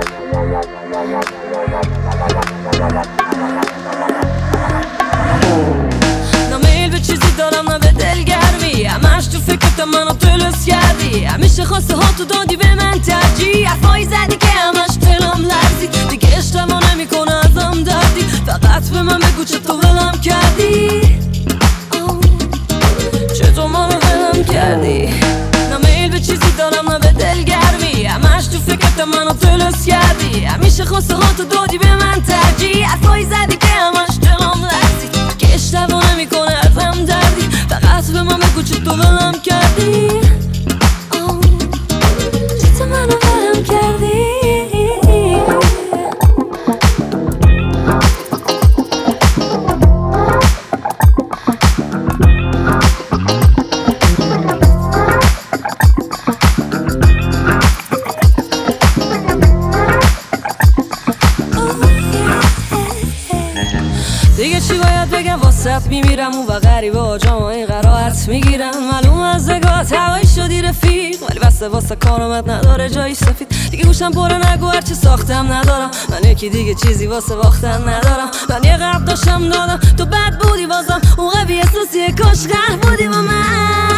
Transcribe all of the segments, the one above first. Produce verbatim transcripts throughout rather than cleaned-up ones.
میل به چیزی دارم نه به دلگرمی، همش تو فکرت منو تلس کردی، همیشه خواسته ها تو دادی به من ترجیح، حرفایی زدی که همش دلم لرزید، دیگه اشتباه نمیکنه ازم دردی، فقط به من بگو چطور ولم کردی، چطور منو ولم کردی. نه میل به چیزی دارم نه به دلگرمی، همش تو فکرت منو تلس کردی، همیشه خواسته ها تو دادی به من ترجیح، حرفایی زدی که همش دلم لرزید، که اشتباه نمیکنه ازم دردی، فقط به من بگو چطور ولم کردی، چطور منو ولم کردی. دیگه چی باید بگم واسط میمیرم اون و غریبه ها جامعه قرائت میگیرم، معلوم از نگاهت هوایی شدی رفیق، ولی بسته واسه کارامت نداره جایی سفید، دیگه گوشم پره نگو هرچی ساختم ندارم، من یکی دیگه چیزی واسه باختن ندارم، من یه قرب داشتم دادم تو بد بودی بازم اون قوی احساسی کاش قهر بودی با من.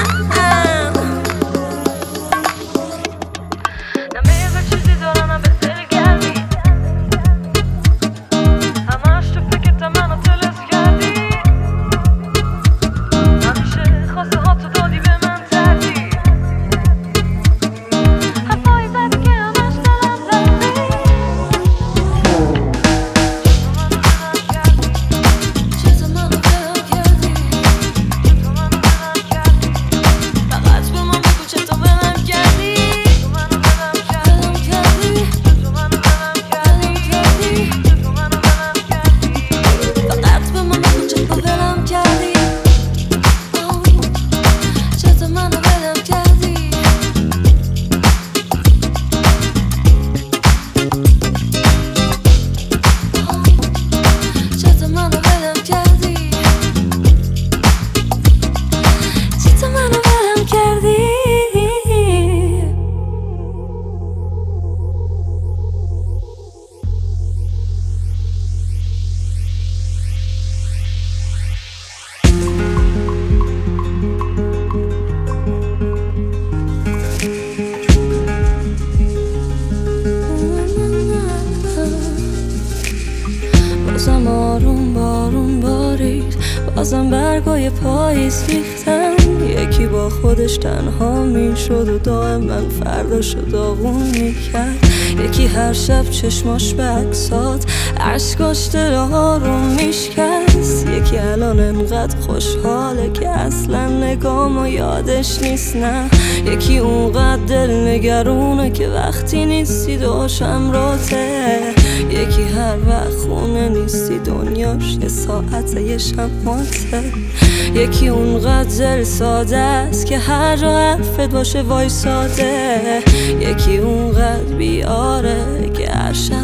بازم آروم بارون بارید، بازم برگای پاییز ریختن، یکی با خودش تنها میشد و دائم من فرداشو داغون میکرد، یکی هر شب چشماش به عکسات عشقاش دل آروم میشکست، یکی الان انقدر خوشحاله که اصلا نگامو یادش نیست، نه یکی اونقدر دل نگرونه که وقتی نیستی دوشم راته، یکی هر وقت خونه نیستی دنیاش یه ساعت یه شماته، یکی اونقدر دل ساده است که هر جا حرفت باشه وایساده، یکی اونقدر بیاره که هر شب